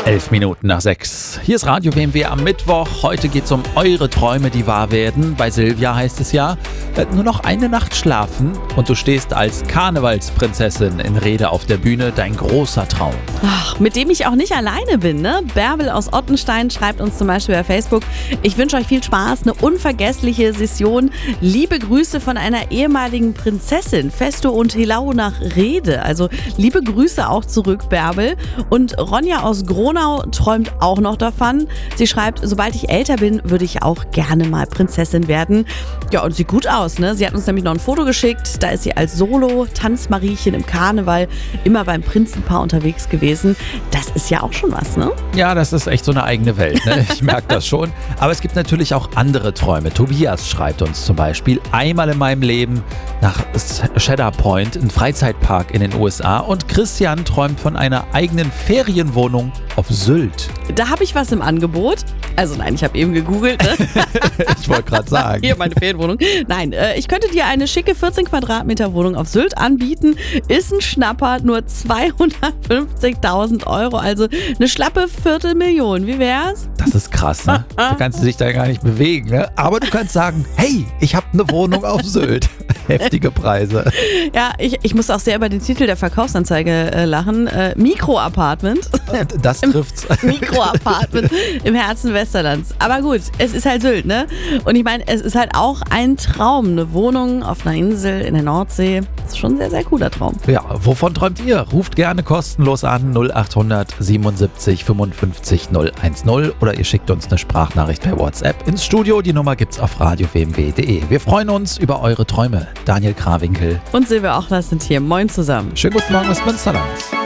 11:11. Hier ist Radio WMW am Mittwoch. Heute geht es um eure Träume, die wahr werden. Bei Silvia heißt es ja, nur noch eine Nacht schlafen und du stehst als Karnevalsprinzessin in Rede auf der Bühne. Dein großer Traum. Ach, mit dem ich auch nicht alleine bin, ne? Bärbel aus Ottenstein schreibt uns zum Beispiel bei Facebook: Ich wünsche euch viel Spaß, eine unvergessliche Session. Liebe Grüße von einer ehemaligen Prinzessin, Festo und Hilau nach Rede. Also liebe Grüße auch zurück, Bärbel. Und Ronja aus Gronau träumt auch noch davon. Sie schreibt: Sobald ich älter bin, würde ich auch gerne mal Prinzessin werden. Ja, und sieht gut aus, ne? Sie hat uns nämlich noch ein Foto geschickt. Da ist sie als Solo-Tanzmariechen im Karneval immer beim Prinzenpaar unterwegs gewesen. Das ist ja auch schon was, ne? Ja, das ist echt so eine eigene Welt, ne? Ich merke das schon. Aber es gibt natürlich auch andere Träume. Tobias schreibt uns zum Beispiel: Einmal in meinem Leben nach Cedar Point, ein Freizeitpark in den USA. Und Christian träumt von einer eigenen Ferienwohnung auf Sylt. Da habe ich was im Angebot. Also nein, ich habe eben gegoogelt. Ne? Ich wollte gerade sagen. Hier meine Ferienwohnung. Nein, ich könnte dir eine schicke 14 Quadratmeter Wohnung auf Sylt anbieten. Ist ein Schnapper, nur 250.000 Euro, also eine schlappe Viertelmillion. Wie wär's? Das ist krass, ne? Du kannst dich da gar nicht bewegen, ne? Aber du kannst sagen: Hey, ich habe eine Wohnung auf Sylt. Heftige Preise. Ja, ich muss auch sehr über den Titel der Verkaufsanzeige lachen. Mikroapartment. Das trifft's. Mikroapartment im Herzen Westerlands. Aber gut, es ist halt Sylt, ne? Und ich meine, es ist halt auch ein Traum. Eine Wohnung auf einer Insel in der Nordsee. Das ist schon ein sehr, sehr cooler Traum. Ja, wovon träumt ihr? Ruft gerne kostenlos an 0800 77 55 010 oder ihr schickt uns eine Sprachnachricht per WhatsApp ins Studio. Die Nummer gibt's auf radiowmw.de. Wir freuen uns über eure Träume. Daniel Krawinkel und Silvia Ochler sind hier. Moin zusammen. Schönen guten Morgen aus Münsterland.